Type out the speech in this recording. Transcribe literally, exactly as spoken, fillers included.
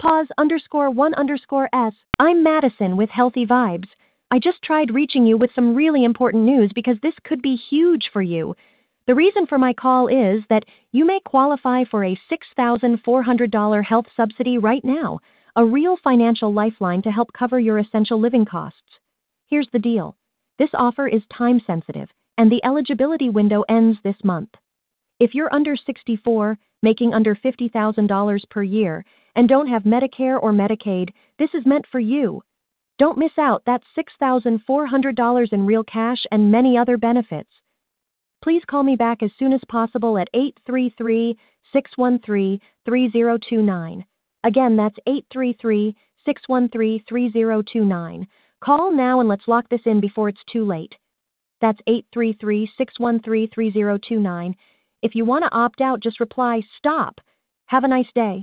Pause underscore one underscore S. I'm Madison with Healthy Vibes. I just tried reaching you with some really important news because this could be huge for you. The reason for my call is that you may qualify for a six thousand four hundred dollars health subsidy right now, a real financial lifeline to help cover your essential living costs. Here's the deal. This offer is time sensitive, and the eligibility window ends this month. If you're under sixty-four, making under fifty thousand dollars per year, and don't have Medicare or Medicaid, this is meant for you. Don't miss out that six thousand four hundred dollars in real cash and many other benefits. Please call me back as soon as possible at eight three three, six one three, three zero two nine. Again, that's eight three three, six one three, three zero two nine. Call now and let's lock this in before it's too late. That's eight three three, six one three, three zero two nine. If you want to opt out, just reply, "Stop." Have a nice day.